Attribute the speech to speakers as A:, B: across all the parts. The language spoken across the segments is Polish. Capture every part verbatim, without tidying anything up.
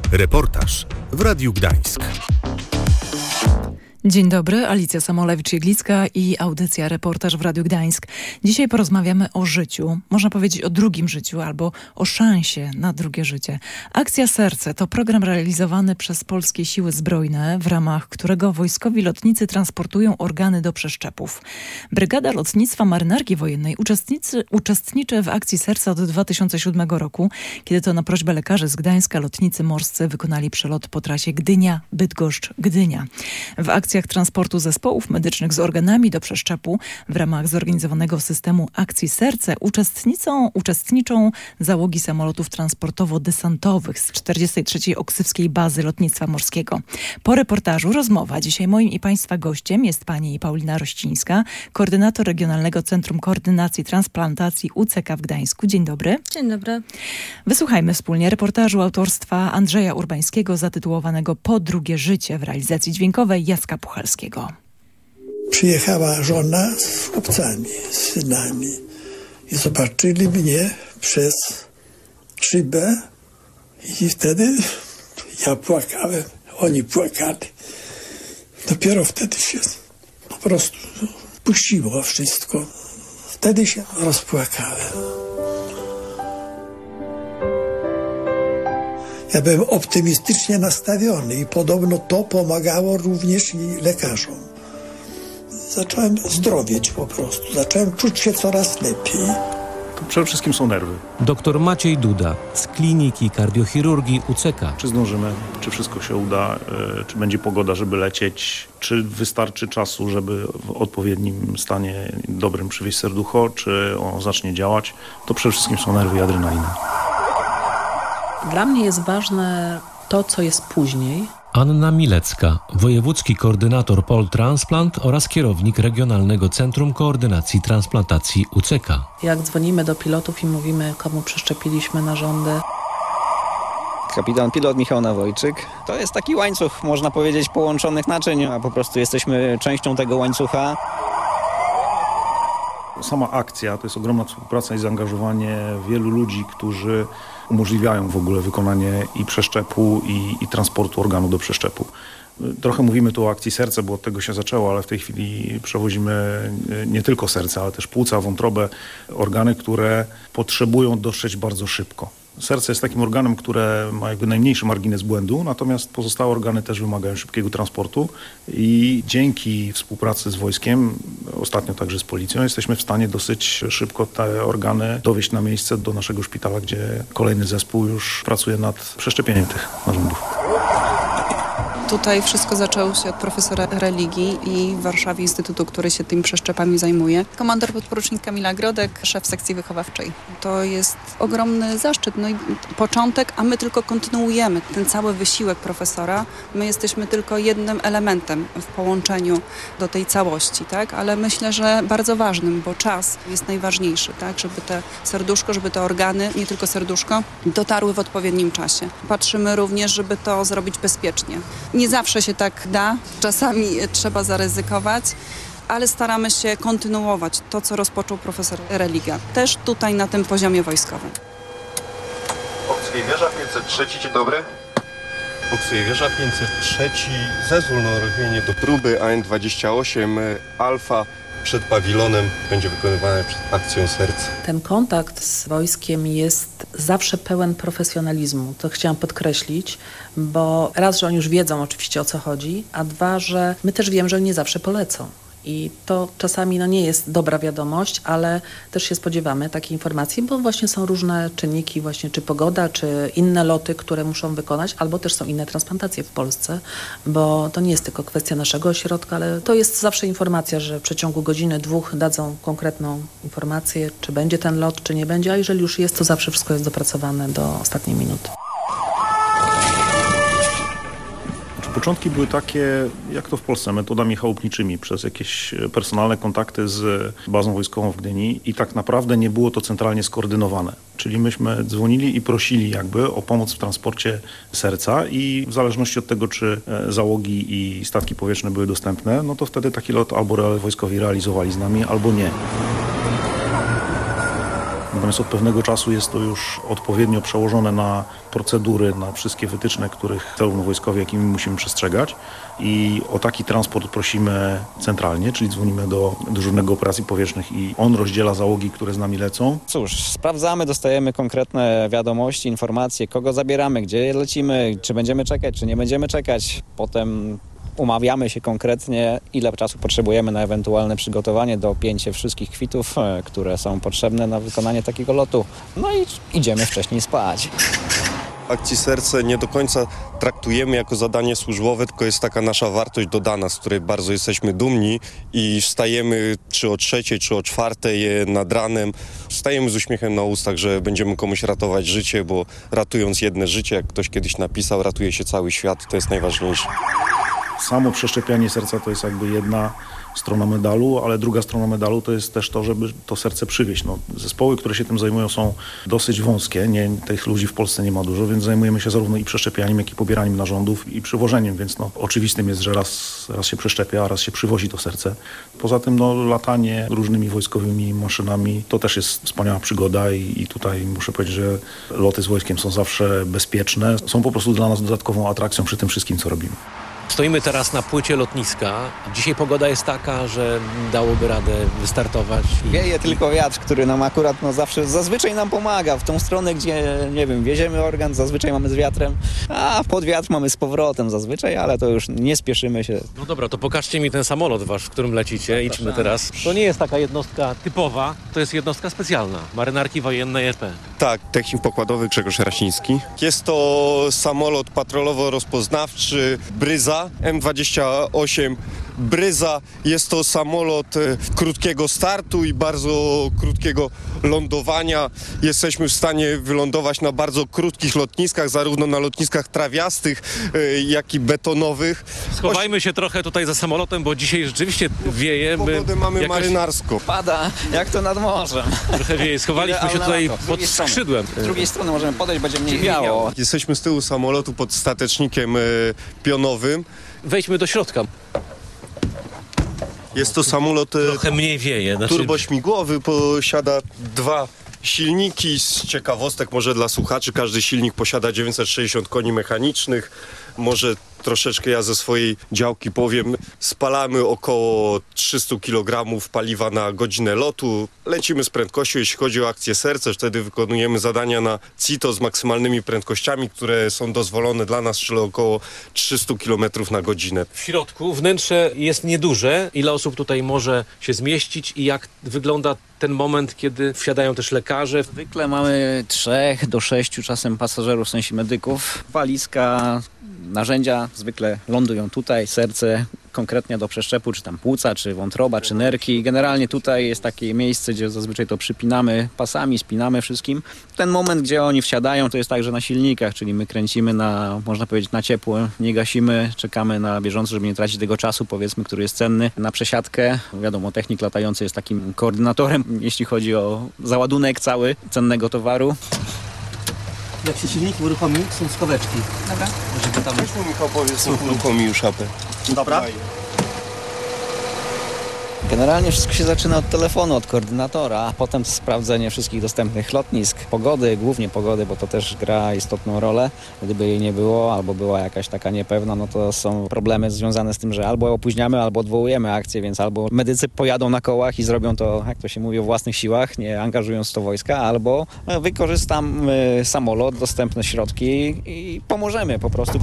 A: Reportaż w Radiu Gdańsk.
B: Dzień dobry, Alicja Samolewicz-Jeglicka i audycja Reportaż w Radiu Gdańsk. Dzisiaj porozmawiamy o życiu, można powiedzieć o drugim życiu albo o szansie na drugie życie. Akcja Serce to program realizowany przez Polskie Siły Zbrojne, w ramach którego wojskowi lotnicy transportują organy do przeszczepów. Brygada Lotnictwa Marynarki Wojennej uczestniczy, uczestniczy w Akcji Serca od dwa tysiące siódmego roku, kiedy to na prośbę lekarzy z Gdańska lotnicy morscy wykonali przelot po trasie Gdynia-Bydgoszcz-Gdynia. W akcjach transportu zespołów medycznych z organami do przeszczepu w ramach zorganizowanego systemu Akcji Serce uczestniczą, uczestniczą załogi samolotów transportowo-desantowych z czterdziestej trzeciej Oksywskiej Bazy Lotnictwa Morskiego. Po reportażu rozmowa. Dzisiaj moim i Państwa gościem jest pani Paulina Rościńska, koordynator Regionalnego Centrum Koordynacji Transplantacji U C K w Gdańsku. Dzień dobry.
C: Dzień dobry.
B: Wysłuchajmy wspólnie reportażu autorstwa Andrzeja Urbańskiego zatytułowanego Po drugie życie w realizacji dźwiękowej Jacka Puchalskiego.
D: Przyjechała żona z chłopcami, z synami i zobaczyli mnie przez szybę i wtedy ja płakałem, oni płakali. Dopiero wtedy się po prostu puściło wszystko. Wtedy się rozpłakałem. Ja byłem optymistycznie nastawiony i podobno to pomagało również i lekarzom. Zacząłem zdrowieć po prostu, zacząłem czuć się coraz lepiej.
E: To przede wszystkim są nerwy.
F: Doktor Maciej Duda z Kliniki Kardiochirurgii U C K.
E: Czy zdążymy, czy wszystko się uda, czy będzie pogoda, żeby lecieć, czy wystarczy czasu, żeby w odpowiednim stanie dobrym przywieźć serducho, czy on zacznie działać. To przede wszystkim są nerwy i adrenalina.
C: Dla mnie jest ważne to, co jest później.
F: Anna Milecka, wojewódzki koordynator Poltransplant oraz kierownik Regionalnego Centrum Koordynacji Transplantacji U C K.
C: Jak dzwonimy do pilotów i mówimy, komu przeszczepiliśmy narządy.
G: Kapitan pilot Michał Nawojczyk. To jest taki łańcuch, można powiedzieć, połączonych naczyń, a po prostu jesteśmy częścią tego łańcucha.
E: Sama akcja to jest ogromna współpraca i zaangażowanie wielu ludzi, którzy umożliwiają w ogóle wykonanie i przeszczepu, i, i transportu organu do przeszczepu. Trochę mówimy tu o Akcji Serce, bo od tego się zaczęło, ale w tej chwili przewozimy nie tylko serce, ale też płuca, wątrobę, organy, które potrzebują dotrzeć bardzo szybko. Serce jest takim organem, które ma jakby najmniejszy margines błędu, natomiast pozostałe organy też wymagają szybkiego transportu i dzięki współpracy z wojskiem, ostatnio także z policją, jesteśmy w stanie dosyć szybko te organy dowieźć na miejsce do naszego szpitala, gdzie kolejny zespół już pracuje nad przeszczepieniem tych narządów.
H: Tutaj wszystko zaczęło się od profesora religii i w Warszawie instytutu, który się tymi przeszczepami zajmuje. Komandor podporucznik Kamila Grodek, szef sekcji wychowawczej. To jest ogromny zaszczyt, no i początek, a my tylko kontynuujemy ten cały wysiłek profesora. My jesteśmy tylko jednym elementem w połączeniu do tej całości, tak? Ale myślę, że bardzo ważnym, bo czas jest najważniejszy, tak? Żeby te serduszko, żeby te organy, nie tylko serduszko, dotarły w odpowiednim czasie. Patrzymy również, żeby to zrobić bezpiecznie. Nie zawsze się tak da, czasami trzeba zaryzykować, ale staramy się kontynuować to, co rozpoczął profesor Religa. Też tutaj na tym poziomie wojskowym.
I: Oksywierza pięćset trzy, dzień dobry.
J: Oksywierza pięćset trzy, zezwól na uruchomienie do
I: próby A N dwadzieścia osiem Alfa
J: przed pawilonem będzie wykonywane przed Akcją Serce.
C: Ten kontakt z wojskiem jest zawsze pełen profesjonalizmu. To chciałam podkreślić, bo raz, że oni już wiedzą oczywiście o co chodzi, a dwa, że my też wiemy, że oni nie zawsze polecą. I to czasami no, nie jest dobra wiadomość, ale też się spodziewamy takiej informacji, bo właśnie są różne czynniki, właśnie czy pogoda, czy inne loty, które muszą wykonać, albo też są inne transplantacje w Polsce, bo to nie jest tylko kwestia naszego ośrodka, ale to jest zawsze informacja, że w przeciągu godziny, dwóch dadzą konkretną informację, czy będzie ten lot, czy nie będzie, a jeżeli już jest, to zawsze wszystko jest dopracowane do ostatniej minuty.
E: Początki były takie, jak to w Polsce, metodami chałupniczymi, przez jakieś personalne kontakty z bazą wojskową w Gdyni i tak naprawdę nie było to centralnie skoordynowane. Czyli myśmy dzwonili i prosili jakby o pomoc w transporcie serca i w zależności od tego, czy załogi i statki powietrzne były dostępne, no to wtedy taki lot albo wojskowi realizowali z nami, albo nie. Natomiast od pewnego czasu jest to już odpowiednio przełożone na procedury, na wszystkie wytyczne, których zarówno wojskowi, jak i my musimy przestrzegać. I o taki transport prosimy centralnie, czyli dzwonimy do dyżurnego operacji powietrznych i on rozdziela załogi, które z nami lecą.
G: Cóż, sprawdzamy, dostajemy konkretne wiadomości, informacje, kogo zabieramy, gdzie lecimy, czy będziemy czekać, czy nie będziemy czekać. Potem umawiamy się konkretnie, ile czasu potrzebujemy na ewentualne przygotowanie, dopięcie wszystkich kwitów, które są potrzebne na wykonanie takiego lotu. No i idziemy wcześniej spać.
I: Akcji Serce nie do końca traktujemy jako zadanie służbowe, tylko jest taka nasza wartość dodana, z której bardzo jesteśmy dumni i wstajemy czy o trzeciej, czy o czwartej nad ranem. Wstajemy z uśmiechem na ustach, że będziemy komuś ratować życie, bo ratując jedno życie, jak ktoś kiedyś napisał, ratuje się cały świat, to jest najważniejsze.
E: Samo przeszczepianie serca to jest jakby jedna strona medalu, ale druga strona medalu to jest też to, żeby to serce przywieźć. No, zespoły, które się tym zajmują, są dosyć wąskie. Nie, tych ludzi w Polsce nie ma dużo, więc zajmujemy się zarówno i przeszczepianiem, jak i pobieraniem narządów i przywożeniem, więc no, oczywistym jest, że raz, raz się przeszczepia, a raz się przywozi to serce. Poza tym no, latanie różnymi wojskowymi maszynami to też jest wspaniała przygoda i, i tutaj muszę powiedzieć, że loty z wojskiem są zawsze bezpieczne. Są po prostu dla nas dodatkową atrakcją przy tym wszystkim, co robimy.
F: Stoimy teraz na płycie lotniska. Dzisiaj pogoda jest taka, że dałoby radę wystartować.
G: Wieje tylko wiatr, który nam akurat no, zawsze, zazwyczaj nam pomaga. W tą stronę, gdzie, nie wiem, wieziemy organ, zazwyczaj mamy z wiatrem, a pod wiatr mamy z powrotem zazwyczaj, ale to już nie spieszymy się.
F: No dobra, to pokażcie mi ten samolot wasz, w którym lecicie. Idźmy teraz. To nie jest taka jednostka typowa, to jest jednostka specjalna. Marynarki Wojennej R P.
I: Tak, technik pokładowy Grzegorz Rasiński. Jest to samolot patrolowo-rozpoznawczy Bryza M dwadzieścia osiem Bryza. Jest to samolot krótkiego startu i bardzo krótkiego lądowania. Jesteśmy w stanie wylądować na bardzo krótkich lotniskach, zarówno na lotniskach trawiastych, jak i betonowych.
F: Schowajmy się trochę tutaj za samolotem, bo dzisiaj rzeczywiście wieje.
I: Pogodę mamy
F: jakoś...
I: marynarsko.
G: Pada, jak to nad morzem.
F: Trochę wieje. Schowaliśmy się tutaj pod skrzydłem.
G: Z drugiej strony możemy podejść, będzie mniej wiało.
I: Jesteśmy z tyłu samolotu pod statecznikiem pionowym.
F: Wejdźmy do środka.
I: Jest to samolot
F: trochę mniej wieje. Znaczy...
I: turbośmigłowy, posiada dwa silniki. Z ciekawostek może dla słuchaczy, każdy silnik posiada dziewięćset sześćdziesiąt koni mechanicznych. Może troszeczkę ja ze swojej działki powiem, spalamy około trzysta kilogramów paliwa na godzinę lotu. Lecimy z prędkością, jeśli chodzi o akcję serce, wtedy wykonujemy zadania na C I T O z maksymalnymi prędkościami, które są dozwolone dla nas, czyli około trzysta kilometrów na godzinę.
F: W środku wnętrze jest nieduże. Ile osób tutaj może się zmieścić i jak wygląda ten moment, kiedy wsiadają też lekarze?
G: Zwykle mamy trzech do sześciu czasem pasażerów, w sensie medyków. Walizka, narzędzia zwykle lądują tutaj, serce konkretnie do przeszczepu, czy tam płuca, czy wątroba, czy nerki. Generalnie tutaj jest takie miejsce, gdzie zazwyczaj to przypinamy pasami, spinamy wszystkim. Ten moment, gdzie oni wsiadają, to jest także na silnikach, czyli my kręcimy na, można powiedzieć, na ciepło, nie gasimy, czekamy na bieżąco, żeby nie tracić tego czasu, powiedzmy, który jest cenny, na przesiadkę. Wiadomo, technik latający jest takim koordynatorem, jeśli chodzi o załadunek cały cennego towaru.
K: Jak się silnik uruchomi, są skoweczki.
H: Dobra.
K: Żeby tam...
I: Weź mu, Michał, powiedz, uruchomi już apę.
K: Dobra.
G: Generalnie wszystko się zaczyna od telefonu, od koordynatora, a potem sprawdzenie wszystkich dostępnych lotnisk, pogody, głównie pogody, bo to też gra istotną rolę. Gdyby jej nie było, albo była jakaś taka niepewna, no to są problemy związane z tym, że albo opóźniamy, albo odwołujemy akcję, więc albo medycy pojadą na kołach i zrobią to, jak to się mówi, o własnych siłach, nie angażując w to wojska, albo wykorzystamy samolot, dostępne środki i pomożemy po prostu.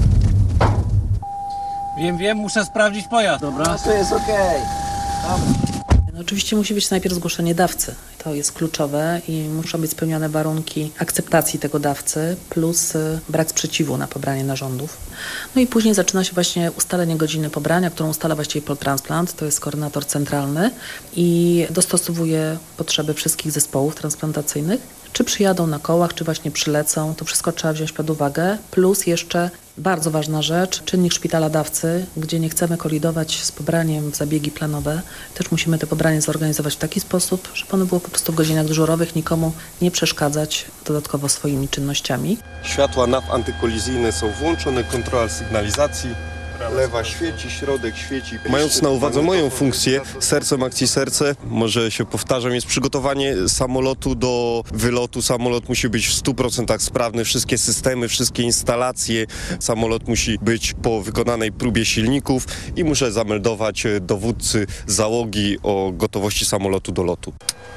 K: Wiem, wiem, muszę sprawdzić pojazd. Dobra.
G: No to jest okej.
C: No, oczywiście musi być najpierw zgłoszenie dawcy. To jest kluczowe i muszą być spełnione warunki akceptacji tego dawcy plus y, brak sprzeciwu na pobranie narządów. No i później zaczyna się właśnie ustalenie godziny pobrania, którą ustala właściwie Poltransplant, to jest koordynator centralny i dostosowuje potrzeby wszystkich zespołów transplantacyjnych. Czy przyjadą na kołach, czy właśnie przylecą, to wszystko trzeba wziąć pod uwagę. Plus jeszcze bardzo ważna rzecz, czynnik szpitala dawcy, gdzie nie chcemy kolidować z pobraniem w zabiegi planowe. Też musimy te pobranie zorganizować w taki sposób, żeby ono było po prostu w godzinach dyżurowych, nikomu nie przeszkadzać dodatkowo swoimi czynnościami.
I: Światła N A V antykolizyjne są włączone, kontrola sygnalizacji. Lewa świeci, środek świeci. Mając na uwadze moją funkcję, sercem akcji Serce, może się powtarzam, jest przygotowanie samolotu do wylotu. Samolot musi być w stu procentach sprawny, wszystkie systemy, wszystkie instalacje. Samolot musi być po wykonanej próbie silników i muszę zameldować dowódcy załogi o gotowości samolotu do lotu.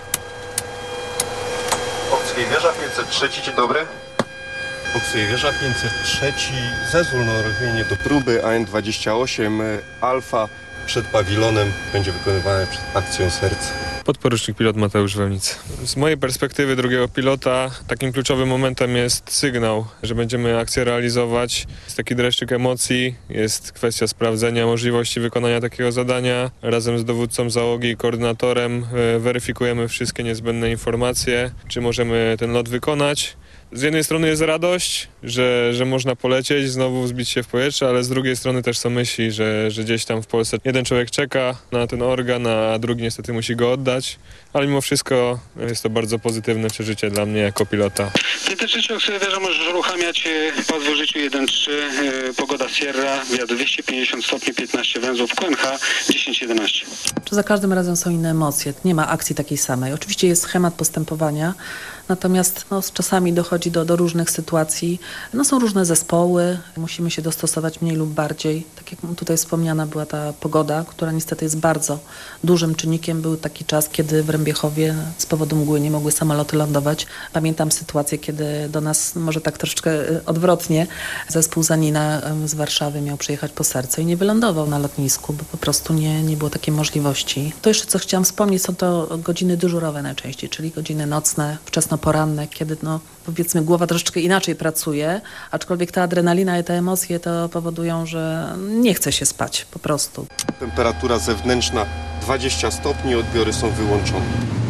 J: Oksej wieża pięćset trzy, dzień dobry. Oksej wieża pięćset trzy, zezwól na uruchomienie do
I: próby A N dwadzieścia osiem Alfa
J: przed pawilonem będzie wykonywane przed akcją Serce.
L: Podporucznik pilot Mateusz Wełnic. Z mojej perspektywy drugiego pilota takim kluczowym momentem jest sygnał, że będziemy akcję realizować. Jest taki dreszczyk emocji, jest kwestia sprawdzenia możliwości wykonania takiego zadania. Razem z dowódcą załogi i koordynatorem weryfikujemy wszystkie niezbędne informacje, czy możemy ten lot wykonać. Z jednej strony jest radość, że, że można polecieć, znowu wzbić się w powietrze, ale z drugiej strony też są myśli, że, że gdzieś tam w Polsce jeden człowiek czeka na ten organ, a drugi niestety musi go oddać. Ale mimo wszystko jest to bardzo pozytywne przeżycie dla mnie jako pilota.
M: pięćset trzy Oksej wieża możesz uruchamiać pas w użyciu jeden trzy, pogoda Sierra, wiatr dwieście pięćdziesiąt stopni, piętnaście węzłów, Q N H dziesięć jedenaście.
C: Za każdym razem są inne emocje, nie ma akcji takiej samej. Oczywiście jest schemat postępowania, natomiast no, czasami dochodzi do, do różnych sytuacji. No, są różne zespoły, musimy się dostosować mniej lub bardziej. Tak jak tutaj wspomniana była ta pogoda, która niestety jest bardzo dużym czynnikiem. Był taki czas, kiedy w Rębiechowie z powodu mgły nie mogły samoloty lądować. Pamiętam sytuację, kiedy do nas, może tak troszeczkę odwrotnie, zespół Zanina z Warszawy miał przyjechać po Serce i nie wylądował na lotnisku, bo po prostu nie, nie było takiej możliwości. To jeszcze co chciałam wspomnieć, są to godziny dyżurowe najczęściej, czyli godziny nocne, wczesnoporanne, kiedy no powiedzmy głowa troszeczkę inaczej pracuje, aczkolwiek ta adrenalina i te emocje to powodują, że nie chce się spać po prostu.
I: Temperatura zewnętrzna dwadzieścia stopni, odbiory są wyłączone.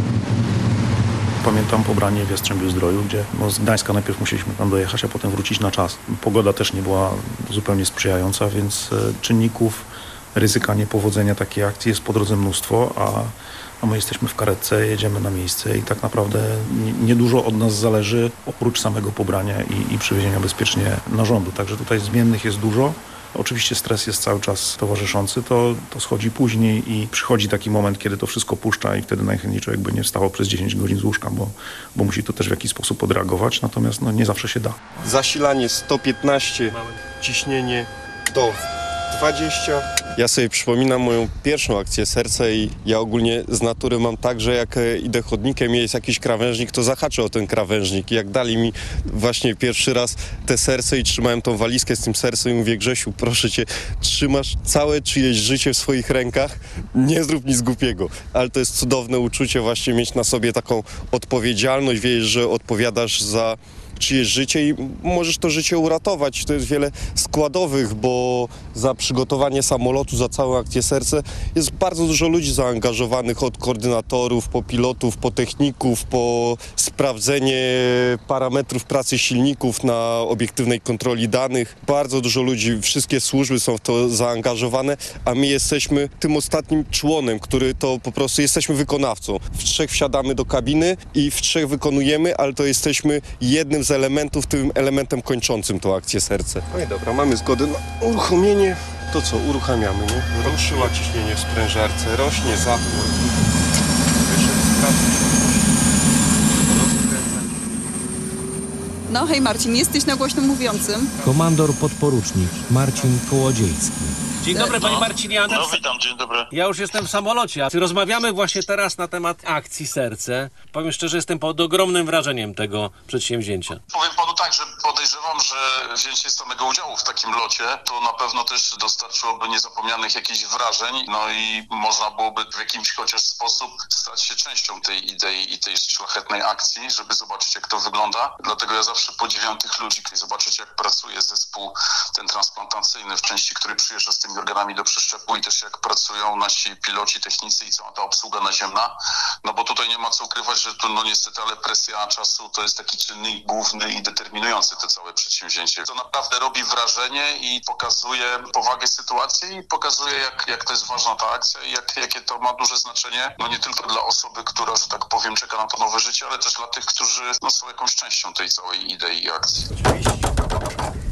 E: Pamiętam pobranie w Jastrzębiu-Zdroju, gdzie no, z Gdańska najpierw musieliśmy tam dojechać, a potem wrócić na czas. Pogoda też nie była zupełnie sprzyjająca, więc czynników ryzyka niepowodzenia takiej akcji jest po drodze mnóstwo, a a my jesteśmy w karetce, jedziemy na miejsce i tak naprawdę niedużo od nas zależy oprócz samego pobrania i, i przywiezienia bezpiecznie narządu. Także tutaj zmiennych jest dużo. Oczywiście stres jest cały czas towarzyszący, to, to schodzi później i przychodzi taki moment, kiedy to wszystko puszcza i wtedy najchętniej człowiek by nie wstawał przez dziesięć godzin z łóżka, bo, bo musi to też w jakiś sposób odreagować, natomiast no, nie zawsze się da.
I: Zasilanie sto piętnaście, ciśnienie do dwadzieścia. Ja sobie przypominam moją pierwszą akcję Serce i ja ogólnie z natury mam tak, że jak idę chodnikiem i jest jakiś krawężnik, to zahaczę o ten krawężnik. I jak dali mi właśnie pierwszy raz te serce i trzymałem tą walizkę z tym sercem i mówię: Grzesiu, proszę cię, trzymasz całe czyjeś życie w swoich rękach, nie zrób nic głupiego. Ale to jest cudowne uczucie właśnie mieć na sobie taką odpowiedzialność, wiesz, że odpowiadasz za czyjeś życie i możesz to życie uratować. To jest wiele składowych, bo za przygotowanie samolotu, za całą akcję Serce jest bardzo dużo ludzi zaangażowanych, od koordynatorów, po pilotów, po techników, po sprawdzenie parametrów pracy silników na obiektywnej kontroli danych. Bardzo dużo ludzi, wszystkie służby są w to zaangażowane, a my jesteśmy tym ostatnim członem, który to po prostu jesteśmy wykonawcą. W trzech wsiadamy do kabiny i w trzech wykonujemy, ale to jesteśmy jednym z elementów, tym elementem kończącym tą akcję Serce. No i dobra, mamy zgodę na uruchomienie. To co, uruchamiamy, nie? Ruszyła ciśnienie w sprężarce, rośnie zapłon. Wyszedł z pracy.
H: No hej Marcin, jesteś na głośno mówiącym.
F: Komandor podporucznik Marcin Kołodziejski.
K: Dzień dobry, panie Marcinie.
N: No witam, dzień dobry.
K: Ja już jestem w samolocie. Rozmawiamy właśnie teraz na temat akcji Serce. Powiem szczerze, jestem pod ogromnym wrażeniem tego przedsięwzięcia.
N: Powiem panu tak, że podejrzewam, że wzięcie samego udziału w takim locie to na pewno też dostarczyłoby niezapomnianych jakichś wrażeń, no i można byłoby w jakimś chociaż sposób stać się częścią tej idei i tej szlachetnej akcji, żeby zobaczyć, jak to wygląda. Dlatego ja zawsze podziwiam tych ludzi, kiedy zobaczyć, jak pracuje zespół ten transplantacyjny w części, który przyjeżdża z tymi organami do przeszczepu, i też jak pracują nasi piloci, technicy i cała ta obsługa naziemna. No bo tutaj nie ma co ukrywać, że tu no niestety, ale presja czasu to jest taki czynnik główny i determinujący te całe przedsięwzięcie. To naprawdę robi wrażenie i pokazuje powagę sytuacji i pokazuje, jak, jak to jest ważna ta akcja i jak, jakie to ma duże znaczenie, no nie tylko dla osoby, która, że tak powiem, czeka na to nowe życie, ale też dla tych, którzy no, są jakąś częścią tej całej idei i akcji.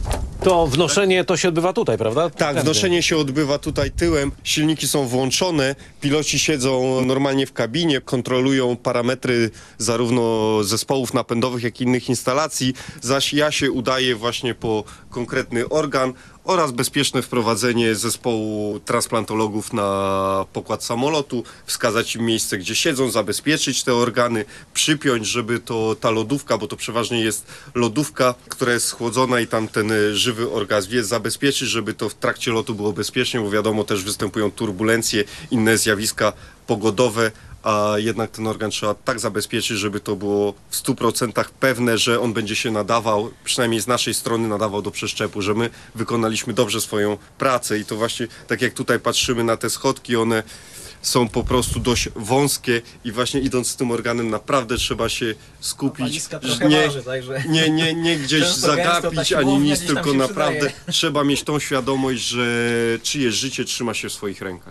K: To wnoszenie to się odbywa tutaj, prawda?
I: Tak, wnoszenie się odbywa tutaj tyłem, silniki są włączone, piloci siedzą normalnie w kabinie, kontrolują parametry zarówno zespołów napędowych, jak i innych instalacji, zaś ja się udaję właśnie po konkretny organ oraz bezpieczne wprowadzenie zespołu transplantologów na pokład samolotu, wskazać im miejsce, gdzie siedzą, zabezpieczyć te organy, przypiąć, żeby to ta lodówka, bo to przeważnie jest lodówka, która jest schłodzona i tam ten żywy organizm jest, zabezpieczyć, żeby to w trakcie lotu było bezpiecznie, bo wiadomo, też występują turbulencje, inne zjawiska pogodowe, a jednak ten organ trzeba tak zabezpieczyć, żeby to było w stu procentach pewne, że on będzie się nadawał, przynajmniej z naszej strony nadawał do przeszczepu, że my wykonaliśmy dobrze swoją pracę i to właśnie tak jak tutaj patrzymy na te schodki, one są po prostu dość wąskie i właśnie idąc z tym organem naprawdę trzeba się skupić, nie, nie, nie, nie gdzieś zagapić ani nic, tylko naprawdę trzeba mieć tą świadomość, że czyjeś życie trzyma się w swoich rękach.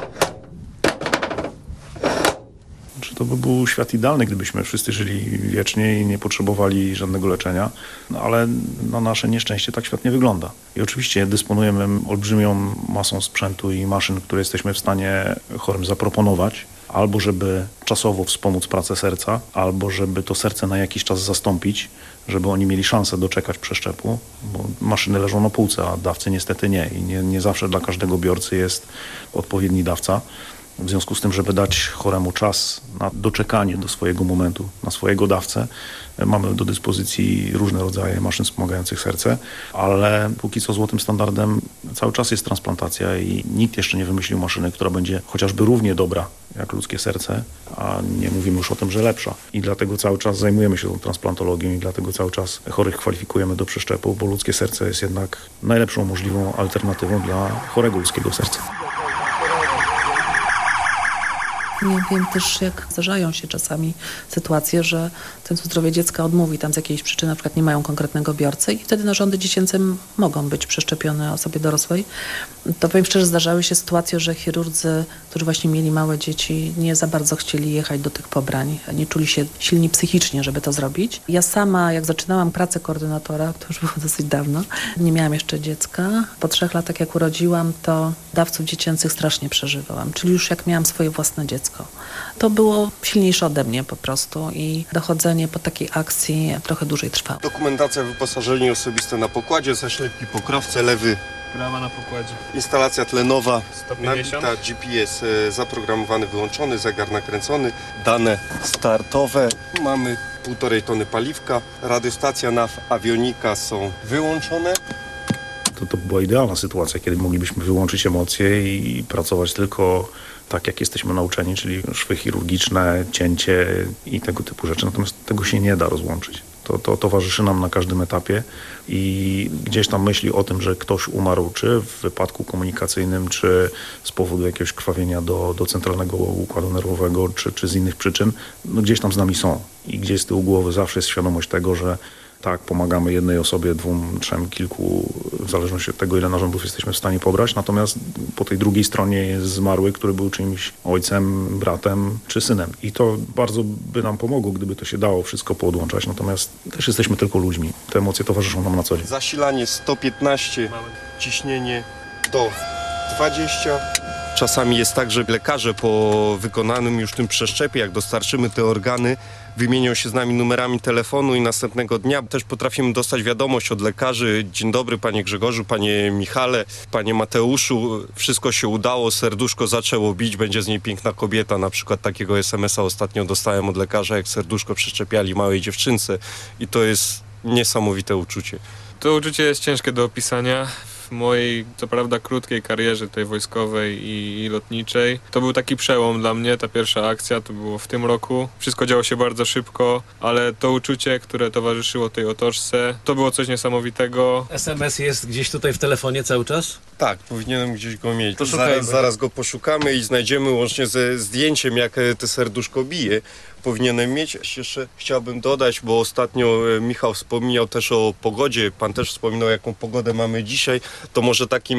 E: To by był świat idealny, gdybyśmy wszyscy żyli wiecznie i nie potrzebowali żadnego leczenia, no ale na nasze nieszczęście tak świat nie wygląda. I oczywiście dysponujemy olbrzymią masą sprzętu i maszyn, które jesteśmy w stanie chorym zaproponować, albo żeby czasowo wspomóc pracę serca, albo żeby to serce na jakiś czas zastąpić, żeby oni mieli szansę doczekać przeszczepu, bo maszyny leżą na półce, a dawcy niestety nie. I nie, nie zawsze dla każdego biorcy jest odpowiedni dawca. W związku z tym, żeby dać choremu czas na doczekanie do swojego momentu, na swojego dawcę, mamy do dyspozycji różne rodzaje maszyn wspomagających serce, ale póki co złotym standardem cały czas jest transplantacja i nikt jeszcze nie wymyślił maszyny, która będzie chociażby równie dobra jak ludzkie serce, a nie mówimy już o tym, że lepsza. I dlatego cały czas zajmujemy się tą transplantologią i dlatego cały czas chorych kwalifikujemy do przeszczepu, bo ludzkie serce jest jednak najlepszą możliwą alternatywą dla chorego ludzkiego serca.
C: Ja wiem też, jak zdarzają się czasami sytuacje, że Centrum Zdrowia Dziecka odmówi tam z jakiejś przyczyny, na przykład nie mają konkretnego biorcy i wtedy narządy dziecięce mogą być przeszczepione osobie dorosłej. To powiem szczerze, zdarzały się sytuacje, że chirurdzy, którzy właśnie mieli małe dzieci, nie za bardzo chcieli jechać do tych pobrań, nie czuli się silni psychicznie, żeby to zrobić. Ja sama, jak zaczynałam pracę koordynatora, to już było dosyć dawno, nie miałam jeszcze dziecka. Po trzech latach, jak urodziłam, to dawców dziecięcych strasznie przeżywałam, czyli już jak miałam swoje własne dziecko. To było silniejsze ode mnie po prostu i dochodzenie po takiej akcji trochę dłużej trwało.
I: Dokumentacja, wyposażenie osobiste na pokładzie, zaślepki pokrowce, lewy.
L: Prawa na pokładzie.
I: Instalacja tlenowa,
L: sto pięćdziesiąt.
I: nabita, G P S zaprogramowany, wyłączony, zegar nakręcony, dane startowe. Mamy półtorej tony paliwka, radiostacja N A V, awionika są wyłączone.
E: To, to była idealna sytuacja, kiedy moglibyśmy wyłączyć emocje i pracować tylko tak, jak jesteśmy nauczeni, czyli szwy chirurgiczne, cięcie i tego typu rzeczy. Natomiast tego się nie da rozłączyć. To, to towarzyszy nam na każdym etapie i gdzieś tam myśli o tym, że ktoś umarł, czy w wypadku komunikacyjnym, czy z powodu jakiegoś krwawienia do, do centralnego układu nerwowego, czy, czy z innych przyczyn, no gdzieś tam z nami są. I gdzieś z tyłu głowy zawsze jest świadomość tego, że tak, pomagamy jednej osobie, dwóm, trzem, kilku, w zależności od tego, ile narządów jesteśmy w stanie pobrać. Natomiast po tej drugiej stronie jest zmarły, który był czyimś ojcem, bratem czy synem. I to bardzo by nam pomogło, gdyby to się dało wszystko poodłączać. Natomiast też jesteśmy tylko ludźmi. Te emocje towarzyszą nam na co dzień.
I: Zasilanie sto piętnaście, ciśnienie do dwudziestu. Czasami jest tak, że lekarze po wykonanym już tym przeszczepie, jak dostarczymy te organy, wymienią się z nami numerami telefonu i następnego dnia też potrafimy dostać wiadomość od lekarzy. Dzień dobry panie Grzegorzu, panie Michale, panie Mateuszu, wszystko się udało, serduszko zaczęło bić, będzie z niej piękna kobieta. Na przykład takiego es em es a ostatnio dostałem od lekarza, jak serduszko przeszczepiali małej dziewczynce i to jest niesamowite uczucie.
L: To uczucie jest ciężkie do opisania. W mojej, co prawda, krótkiej karierze tej wojskowej i, i lotniczej. To był taki przełom dla mnie, ta pierwsza akcja, to było w tym roku. Wszystko działo się bardzo szybko, ale to uczucie, które towarzyszyło tej otoczce, to było coś niesamowitego.
K: es em es jest gdzieś tutaj w telefonie cały czas?
I: Tak, powinienem gdzieś go mieć.
K: To
I: zaraz, zaraz go poszukamy i znajdziemy łącznie ze zdjęciem, jak to serduszko bije. Powinienem mieć. Jeszcze chciałbym dodać, bo ostatnio Michał wspomniał też o pogodzie, pan też wspominał, jaką pogodę mamy dzisiaj, to może takim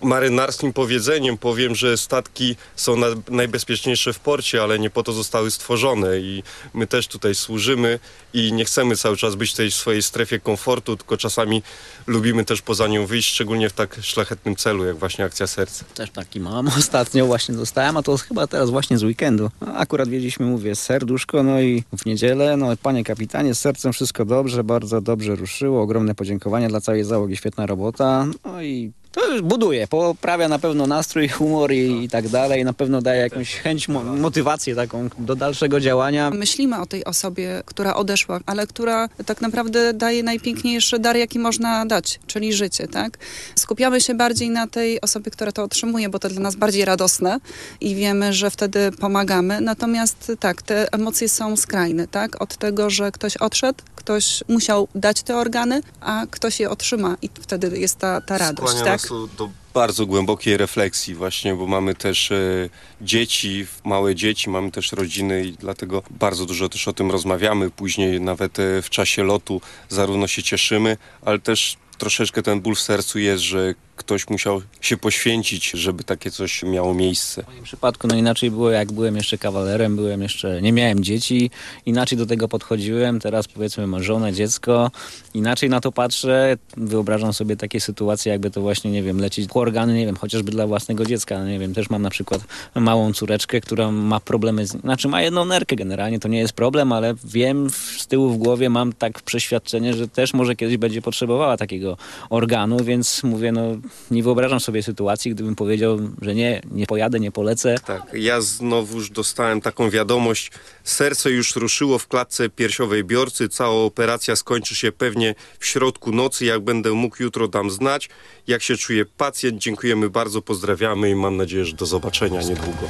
I: marynarskim powiedzeniem powiem, że statki są na, najbezpieczniejsze w porcie, ale nie po to zostały stworzone i my też tutaj służymy i nie chcemy cały czas być w tej swojej strefie komfortu, tylko czasami lubimy też poza nią wyjść, szczególnie w tak szlachetnym celu, jak właśnie Akcja Serce.
G: Też taki mam, ostatnio właśnie dostałem, a to chyba teraz właśnie z weekendu. Akurat wiedzieliśmy, mówię, serduszko, no i w niedzielę, no panie kapitanie, z sercem wszystko dobrze, bardzo dobrze ruszyło, ogromne podziękowania dla całej załogi, świetna robota, no i to już buduje, poprawia na pewno nastrój, humor i, i tak dalej. Na pewno daje jakąś chęć, mo- motywację taką do dalszego działania.
H: Myślimy o tej osobie, która odeszła, ale która tak naprawdę daje najpiękniejszy dar, jaki można dać, czyli życie, tak? Skupiamy się bardziej na tej osobie, która to otrzymuje, bo to dla nas bardziej radosne i wiemy, że wtedy pomagamy. Natomiast tak, te emocje są skrajne, tak? Od tego, że ktoś odszedł, ktoś musiał dać te organy, a ktoś je otrzyma i wtedy jest ta, ta radość,
I: Skłania
H: tak?
I: nas do, do bardzo głębokiej refleksji właśnie, bo mamy też e, dzieci, małe dzieci, mamy też rodziny i dlatego bardzo dużo też o tym rozmawiamy. Później nawet e, w czasie lotu zarówno się cieszymy, ale też troszeczkę ten ból w sercu jest, że ktoś musiał się poświęcić, żeby takie coś miało miejsce.
G: W moim przypadku no inaczej było, jak byłem jeszcze kawalerem, byłem jeszcze, nie miałem dzieci, inaczej do tego podchodziłem, teraz powiedzmy mam żonę, dziecko, inaczej na to patrzę, wyobrażam sobie takie sytuacje, jakby to właśnie, nie wiem, lecieć po organy, nie wiem, chociażby dla własnego dziecka, nie wiem, też mam na przykład małą córeczkę, która ma problemy, z, znaczy ma jedną nerkę generalnie, to nie jest problem, ale wiem, z tyłu w głowie mam tak przeświadczenie, że też może kiedyś będzie potrzebowała takiego organu, więc mówię, no nie wyobrażam sobie sytuacji, gdybym powiedział, że nie, nie pojadę, nie polecę.
I: Tak, ja znowuż dostałem taką wiadomość. Serce już ruszyło w klatce piersiowej biorcy. Cała operacja skończy się pewnie w środku nocy. Jak będę mógł, jutro dam znać. Jak się czuje pacjent. Dziękujemy bardzo, pozdrawiamy i mam nadzieję, że do zobaczenia niedługo.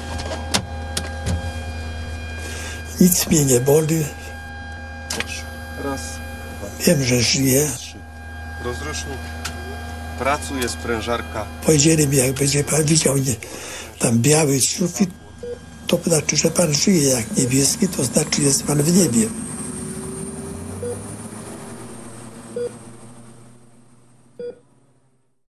D: Nic mnie nie boli.
I: Raz,
D: Wiem, że żyję.
I: trzy. Rozrusznik. Pracuje sprężarka.
D: Powiedzieli mi, jak będzie pan widział nie, tam biały sufit, to znaczy, że pan żyje. Jak niebieski, to znaczy, jest pan w niebie.